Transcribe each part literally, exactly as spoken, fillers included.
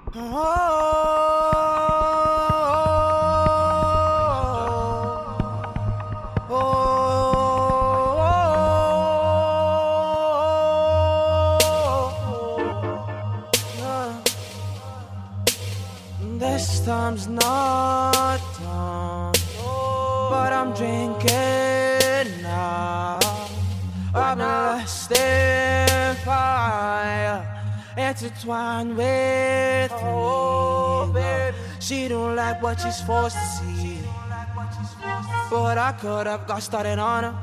This time's not done, but I'm drinking now. I've been lost in fire, intertwined with me. She don't like what she's forced to see, but I could've got started on her.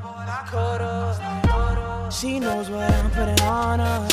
She knows what I'm putting on her.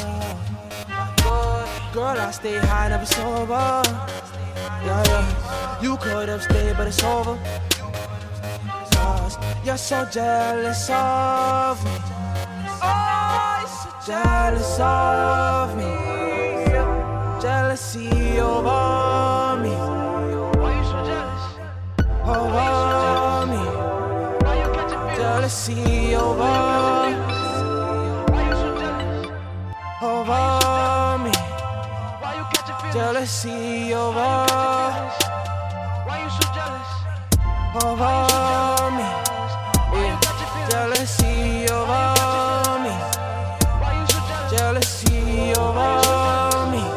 Girl, I stay high, never sober. Yeah, yeah. You could've stayed, but it's over. Cause you're so jealous of me. Oh, you're so jealous of me. Jealousy over me. Why you so jealous? Over me. Why you catching feelings? Jealousy over. Why you so jealous? Over me. Why you catching feelings? Jealousy over. Why you so jealous? Over me. Yeah. Jealousy over me. Why you so jealous? Jealousy over me.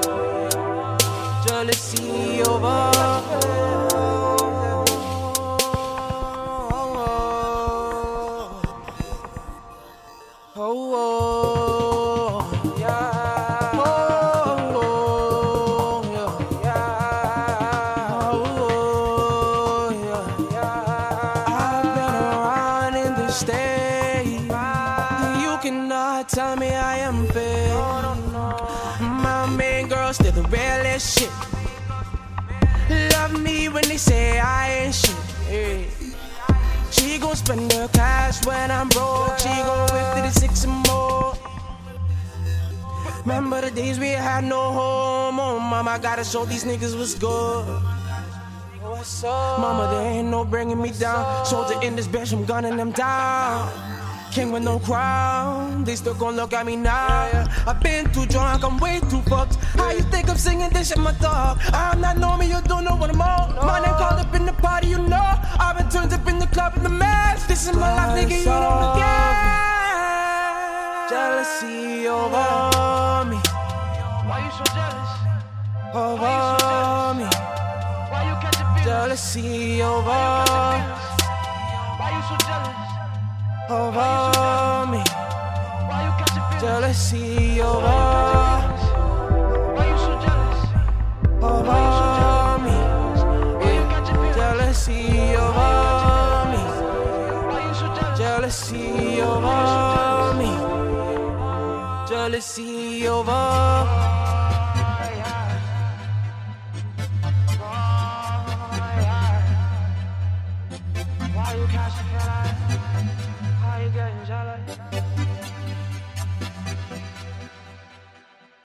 Jealousy over. Oh, oh, yeah. Oh, oh, yeah. Oh, yeah, yeah. I've been around in the state. You cannot tell me I am fake. My main girl still the realest shit. Love me when they say I ain't shit. Hey. She gon' spend her cash when I'm broke. She gon' whip to the six and more. Remember the days we had no home. Oh, mama, gotta show these niggas what's good. What's up? Mama, there ain't no bringing me down. Soldier in this bitch, I'm gunning them down. King with no crown, they still gon' look at me now. I've been too drunk, I'm way too fucked. How you think I'm singing this shit, my dog? I'm not know me, you don't know what I'm on. My name called up in the party, you know. I've been turned up in the club in the mess. This is my life, nigga, you don't forget. Jealousy over me. Why you so jealous? Over me. Why you catching feelings? Jealousy over. Why you so jealous? Over me. Why you catching feelings? Jealousy over. Why you so jealous? Over me. Why you catching feelings? Jealousy over me. Why you so jealous? Jealousy over me. Jealousy over. Why you catching feelings? Why you getting jealous?